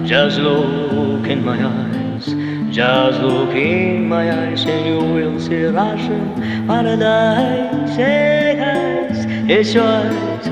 Just look in my eyes, just look in my eyes, and you will see Russian paradise. Hey guys, it's your eyes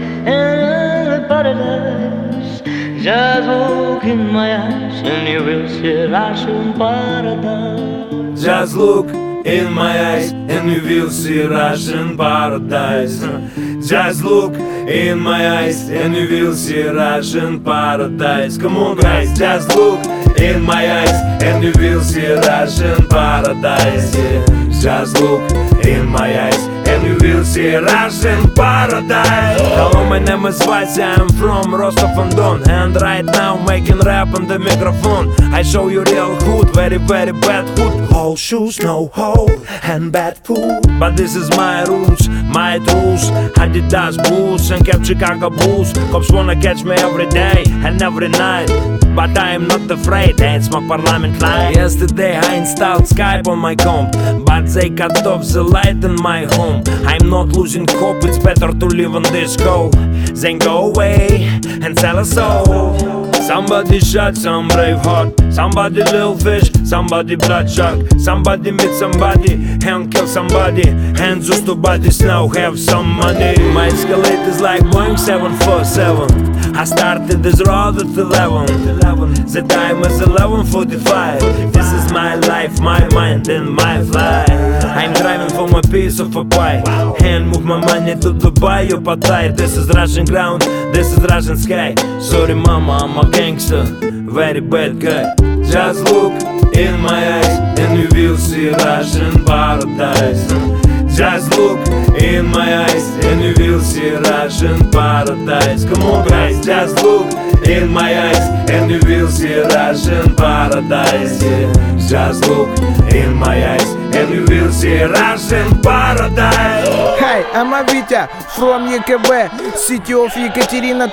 and paradise. Just look in my eyes, and you will see Russian paradise. Just look in my eyes and you will see Russian paradise. Just look in my eyes and you will see Russian paradise. Come on guys, just look in my eyes and you will see Russian paradise. Yeah. Just look in my eyes and you will see Russian paradise. Hello, my name is Vasya, I'm from Rostov-on-Don, and right now making rap on the microphone. I show you real hood, very very bad hood. All shoes, no hole, and bad food. But this is my rules, my rules. Adidas boots and kept Chicago Bulls. Cops wanna catch me every day and every night, but I am not afraid, I ain't smoke parliament line. Yesterday I installed Skype on my comp, but they cut off the light in my home. I'm not losing hope, it's better to live on this go than go away and sell a soul. Somebody shot some brave heart, somebody little fish, somebody blood shark, somebody meet somebody and kill somebody, and those two bodies now have some money. My Escalade is like Boeing 747. I started this road at 11. The time is 11:45. This is my life, my mind and my flight. I'm driving for my piece of a pie and move my money to Dubai or Pattaya. This is Russian ground, this is Russian sky. Sorry mama, I'm a gangster, very bad guy. Just look in my eyes and you will see Russian paradise. Just look in my eyes and you will see Russian paradise. Come on guys, just look in my eyes and you will see Russian paradise. Yeah. Just look in my eyes and you will see Russian paradise. Hi, I'm Avitya from YKB, city of Yekaterina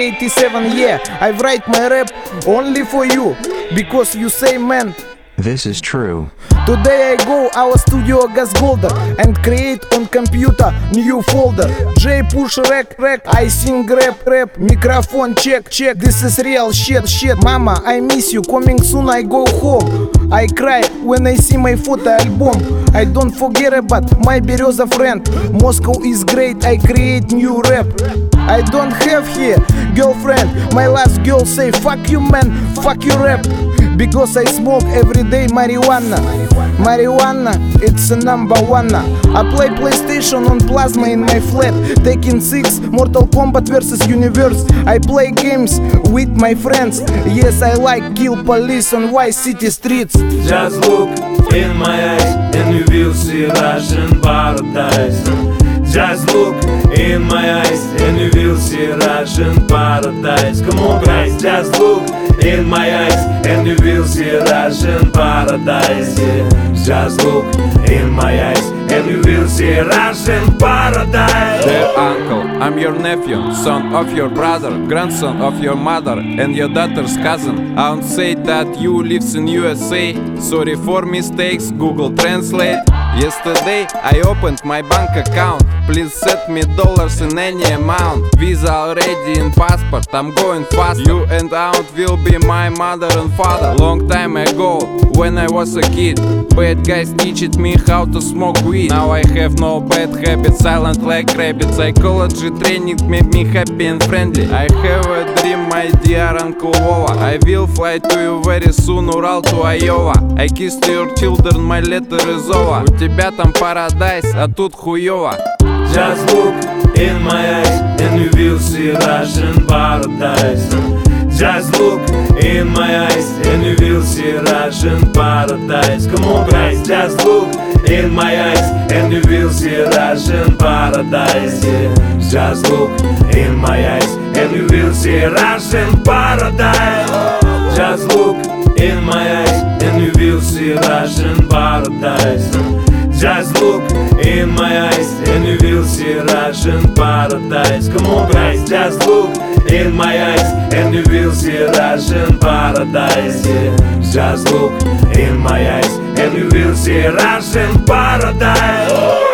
287. Yeah, I write my rap only for you, because you say man. This is true. Today I go our studio Gasgolder and create on computer new folder. J push rec, I sing rap, microphone check. This is real shit. Mama, I miss you, coming soon I go home. I cry when I see my photo album. I don't forget about my Bereza friend. Moscow is great, I create new rap. I don't have here girlfriend. My last girl say fuck you man, fuck you rap. Because I smoke every day marijuana. Marijuana, it's a number one. I play PlayStation on plasma in my flat. Tekken 6, Mortal Kombat vs Universe. I play games with my friends. Yes, I like kill police on Vice City streets. Just look in my eyes and you will see Russian paradise. Just look in my eyes and you will see Russian paradise. Come on guys, just look in my eyes and you will see Russian paradise. Yeah. Just look in my eyes and you will see Russian paradise. Dear uncle, I'm your nephew, son of your brother, grandson of your mother, and your daughter's cousin. I won't say that you lives in USA. Sorry for mistakes, Google Translate. Yesterday I opened my bank account. Please send me dollars in any amount. Visa already in passport, I'm going fast. You and aunt will be my mother and father. Long time ago, when I was a kid, bad guys teached me how to smoke weed. Now I have no bad habits, silent like rabbit. Psychology training made me happy and friendly. I have a dream, my dear Uncle Vova. I will fly to you very soon, Ural to Iowa. I kissed your children, my letter is over. У тебя там paradise, а тут хуёво. Just look in my eyes and you will see Russian paradise. Just look in my eyes and you will see Russian paradise. Come on guys, just look in my eyes and you will see Russian paradise. Yeah. Just look in my eyes and you will see Russian paradise. Just look in my eyes and you will see Russian paradise. Just look in my eyes and you will see Russian paradise. Come on guys, just look in my eyes and you will see Russian paradise. Yeah. Just look in my eyes and you will see Russian paradise.